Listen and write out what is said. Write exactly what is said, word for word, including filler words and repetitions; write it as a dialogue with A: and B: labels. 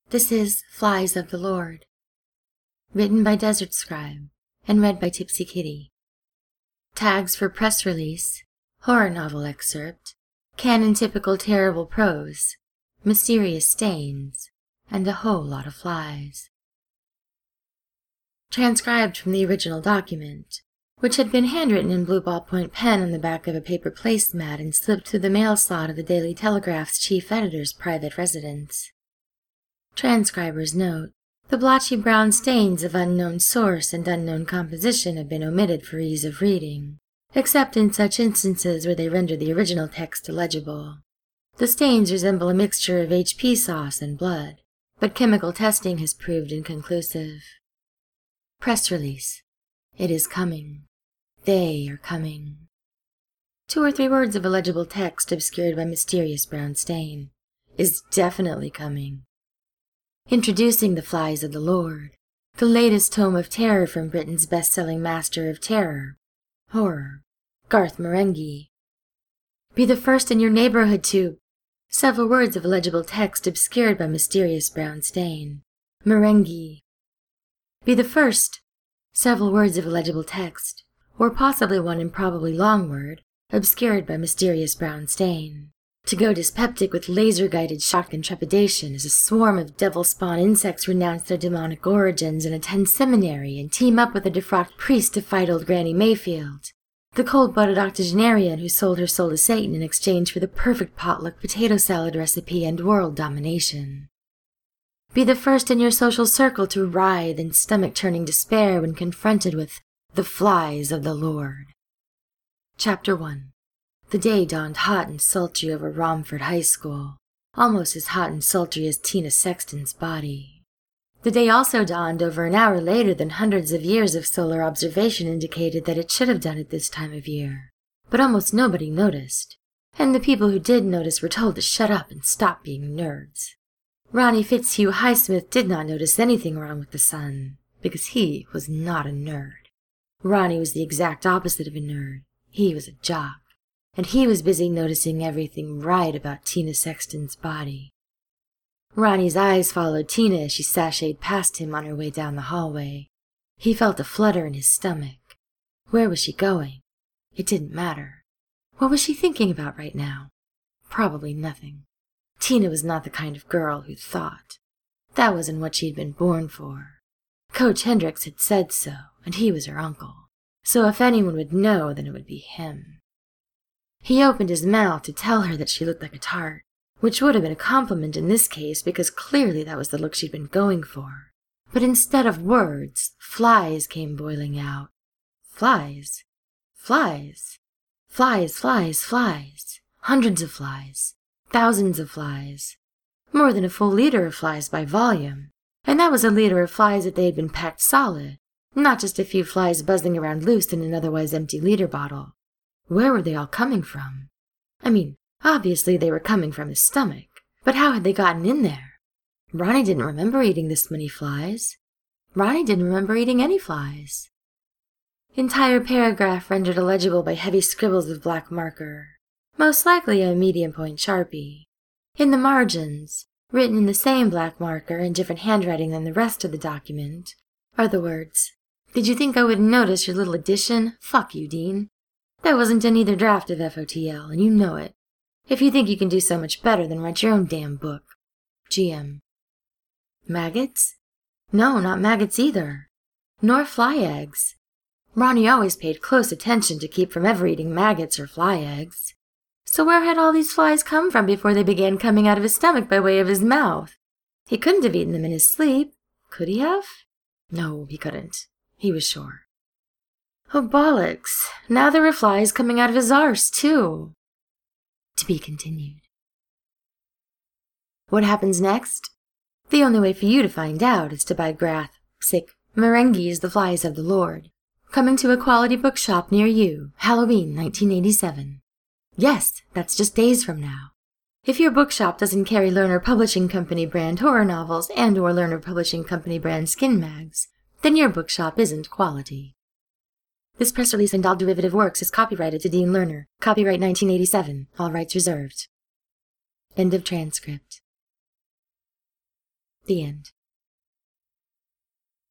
A: This is Flies of the Lord, written by Desert Scribe and read by Tipsy Kitty. Tags for press release, horror novel excerpt, canon typical terrible prose, mysterious stains, and a whole lot of flies. Transcribed from the original document, which had been handwritten in blue ballpoint pen on the back of a paper placemat and slipped through the mail slot of the Daily Telegraph's chief editor's private residence. Transcriber's note: the blotchy brown stains of unknown source and unknown composition have been omitted for ease of reading, except in such instances where they render the original text illegible. The stains resemble a mixture of H P sauce and blood, but chemical testing has proved inconclusive. Press release. It is coming. They are coming. Two or three words of illegible text obscured by mysterious brown stain. Is definitely coming. Introducing The Flies of the Lord, the latest tome of terror from Britain's best-selling master of terror, horror, Garth Marenghi. Be the first in your neighborhood to... Several words of illegible text obscured by mysterious brown stain. Marenghi. Be the first. Several words of illegible text, or possibly one improbably long word, obscured by mysterious brown stain. To go dyspeptic with laser-guided shock and trepidation as a swarm of devil-spawn insects renounce their demonic origins and attend seminary and team up with a defrocked priest to fight old Granny Mayfield, the cold-blooded octogenarian who sold her soul to Satan in exchange for the perfect potluck potato salad recipe and world domination. Be the first in your social circle to writhe in stomach-turning despair when confronted with the Flies of the Lord. Chapter one. The day dawned hot and sultry over Romford High School, almost as hot and sultry as Tina Sexton's body. The day also dawned over an hour later than hundreds of years of solar observation indicated that it should have done at this time of year. But almost nobody noticed, and the people who did notice were told to shut up and stop being nerds. Ronnie Fitzhugh Highsmith did not notice anything wrong with the sun, because he was not a nerd. Ronnie was the exact opposite of a nerd. He was a jock. And he was busy noticing everything right about Tina Sexton's body. Ronnie's eyes followed Tina as she sashayed past him on her way down the hallway. He felt a flutter in his stomach. Where was she going? It didn't matter. What was she thinking about right now? Probably nothing. Tina was not the kind of girl who thought. That wasn't what she'd been born for. Coach Hendricks had said so, and he was her uncle. So if anyone would know, then it would be him. He opened his mouth to tell her that she looked like a tart, which would have been a compliment in this case because clearly that was the look she'd been going for. But instead of words, flies came boiling out. Flies. Flies. Flies, flies, flies. Hundreds of flies. Thousands of flies. More than a full liter of flies by volume. And that was a liter of flies that they had been packed solid, not just a few flies buzzing around loose in an otherwise empty liter bottle. Where were they all coming from? I mean, obviously they were coming from his stomach, but how had they gotten in there? Ronnie didn't remember eating this many flies. Ronnie didn't remember eating any flies. Entire paragraph rendered illegible by heavy scribbles of black marker, most likely a medium-point Sharpie. In the margins, written in the same black marker in different handwriting than the rest of the document, are the words, "Did you think I wouldn't notice your little addition? Fuck you, Dean. That wasn't in either draft of F O T L, and you know it. If you think you can do so much better, then write your own damn book. G M." Maggots? No, not maggots either. Nor fly eggs. Ronnie always paid close attention to keep from ever eating maggots or fly eggs. So where had all these flies come from before they began coming out of his stomach by way of his mouth? He couldn't have eaten them in his sleep. Could he have? No, he couldn't. He was sure. Oh, bollocks. Now there were flies coming out of his arse, too. To be continued. What happens next? The only way for you to find out is to buy Grath, sick, Marenghi's The Flies of the Lord. Coming to a quality bookshop near you, Halloween nineteen eighty-seven. Yes, that's just days from now. If your bookshop doesn't carry Lerner Publishing Company brand horror novels and or Lerner Publishing Company brand skin mags, then your bookshop isn't quality. This press release and all derivative works is copyrighted to Dean Lerner. Copyright nineteen eighty-seven. All rights reserved. End of transcript. The end.